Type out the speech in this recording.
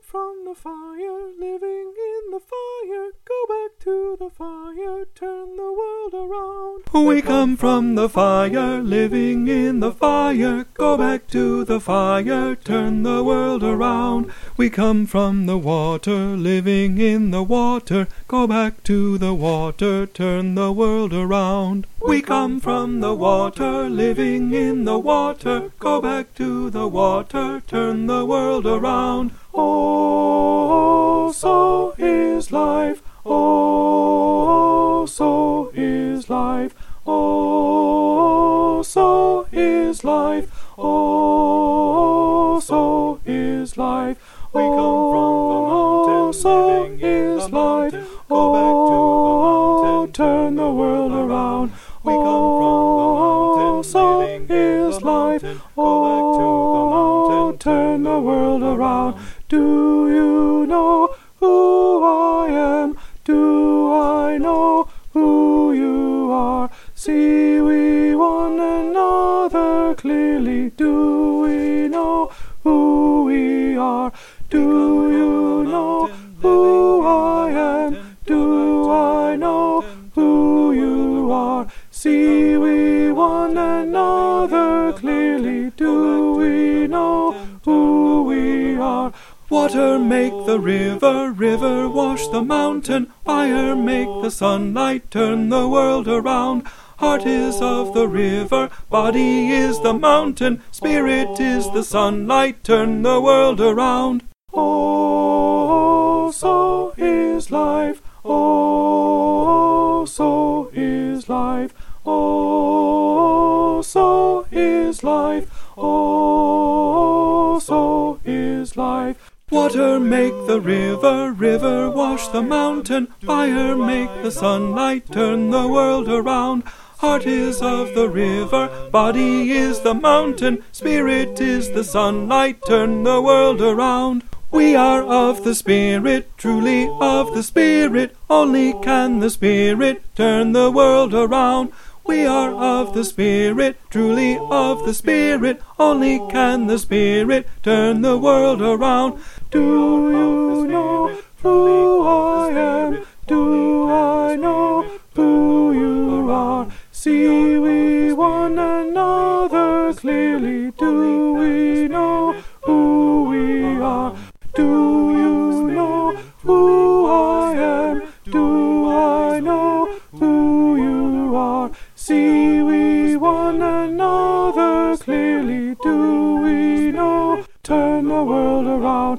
from the fire, living in the fire. Go back to the fire, turn the world around. We come from the fire, living in the fire. Go back to the fire, turn the world around. We come from the water, living in the water. Go back to the water, turn the world around. We come from the water, living in the water. Go back to the water, turn the world around. Oh, so is life. Oh, so is life. Oh, so is life. Oh, so is life. We come from the mountain, living in the mountain. Go back to the mountain, turn the world around. We come from the mountain, living in the mountain. Go back to the mountain, turn the world around. Do you know who I am? Do I know who you are? See we one another clearly. Do we know who we are? Do you know who I am? Do I know who you are? See we one another clearly. Do we know who we are? Water make the river, river wash the mountain. Fire make the sunlight, turn the world around. Heart is of the river, body is the mountain. Spirit is the sunlight, turn the world around. Oh, so is life. Oh, so is life. Oh, so is life. Oh, so is life. Water make the river, river wash the mountain. Fire make the sunlight, turn the world around. Heart is of the river, body is the mountain. Spirit is the sunlight, turn the world around. We are of the Spirit, truly of the Spirit. Only can the Spirit turn the world around. We are of the Spirit, truly of the Spirit. Only can the Spirit turn the world around. Do you know who I am? Do I know who you are? See we one another clearly. Do we know who we are? Do you know who I am? Do I know who you are? See we one another clearly. Do we know? Turn the world around.